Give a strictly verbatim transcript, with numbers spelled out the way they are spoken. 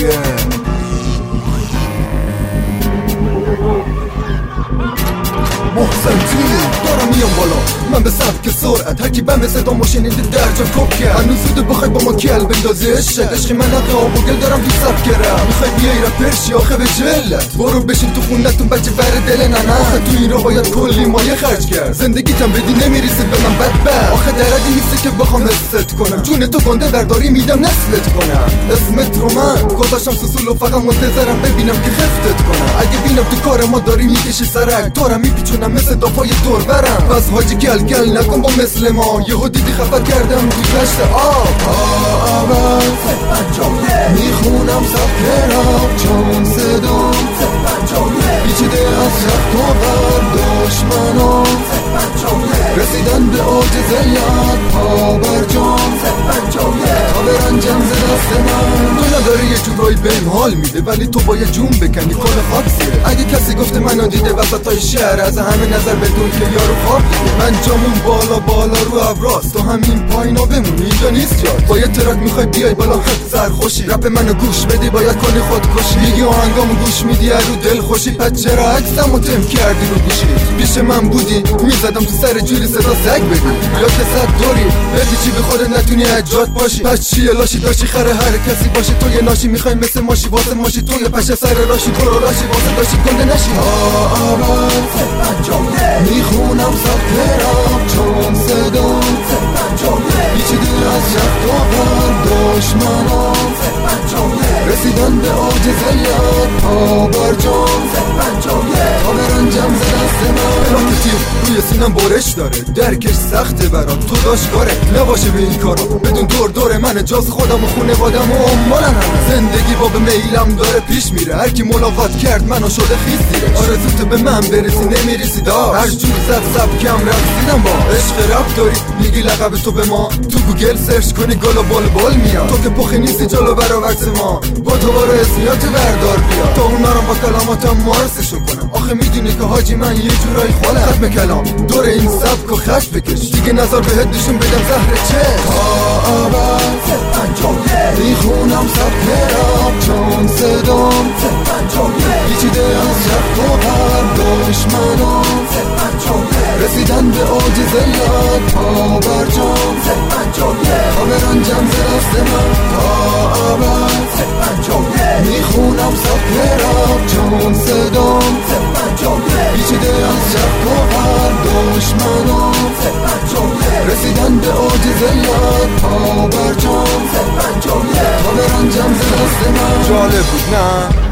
محسن تیم دارم میام بالا، من به سبک سرعت هرکی بم به صدا ماشینید درجا کپ کرد. هنوز زوده بخوای با ما کل بندازی عشق عشقی من حق آب و گل دارم تو سبک رم. میخوای بیای رپرشی آخه به جلت، برو بشین تو خونتون بچه بر دل ننه. آخه تو این راه باید کلی مایه خرج کرد، زندگیتم بدی نمیریسه به من بدبخت. آخه دردی نیسته که بخوام حست کنم، جون تو گنده برداری میدم نسلت کنم. اسمت رو من گذاشتم سسول و فقط منتظرم ببینم که خفتت کنم. اگه بینم تو کار ما داری میکشی سرک، دارم میپیچونم مثل دافای دور برم. پس حاجی گل گل نکن با مثل ما، یهو دیدی خفت کردم تو دشت آب. اول میخونم سبک راب چون صدام پیچیده از رفت و برداشمنام، رسیدن به عاجزیت پا بر جام تا برنجم ز دست من. تو نداری یه جورایی بهم حال میده، ولی تو باید جون بکنی کل خاکسیه. اگه کسی گفته منو دیده وسطای شهر، از همه نظر بدون که یارو خواب دیده. من جامون بالا بالا رو ابراز، تو همین پایینا بمونی اینجا نیست جات. با یه ترک میخوای بیای بالا خط سرخوشی، رپ منو گوش بدی باید کنی خودکشی. میگی آهنگامو گوش میدی رو دل خوشی، پس چرا عکسمو تم کردی رو گوشی؟ پیش من بودی میزدم تو سر جوری صدا سگ بدی، یا که صد دوری بدی چی به خودت نتونی اجاد باشی. پس چیه لاشی داشی خره هر کسی باشه، تو یه ناشی میخوای مثل ماشی واسه ماشی، تو یه پشه سر راشی تو رو راشی واسه داشی گنده نشی. اول میخونم سبک راب چون صدام پیچیده از رفت و برداشمنام، رسیدن به عاجزیت پا بر جام تا برنجم ز دست من. راکتیر روی سینم برش داره، درکش سخته برام تو داشت کاره. نباشه به این کارا بدون دور دور من، جاز خودم و خونوادم و امالن هم. زندگی با به میلم داره پیش میره، هر کی ملاقات کرد منو شده خیس دیره. آرزوت به من برسی نمیریسی داشت، هر جور زد سبکم رقصیدم با عشق رپ داری. میگی لقب تو به ما تو گوگل سرچ کنی گل و بال بال میاد. تو که پخی نیستی جلو برا وقت ما، با تو بارو اسمیات بردار بیا تا اون نرم با کلاماتم مارسشو کنم. آخه میدونی که حاجی من یه جورایی خاله ختم کلام دور این سبک و خش بکش دیگه، نظر بهت نشون بدم زهر چه. تا اول میخونم سبک راب چون صدام پیچیده از رفت و برداشمنام، رسیدن به عاجزیت پا بر جام تا برنجم ز دست من. تا اول میخونم سبک راب چون صدام پیچیده از رفت و برداشمنام، رسیدن به عاجزیت پا بر جام تا برنجم ز دست من. جالب بود نه؟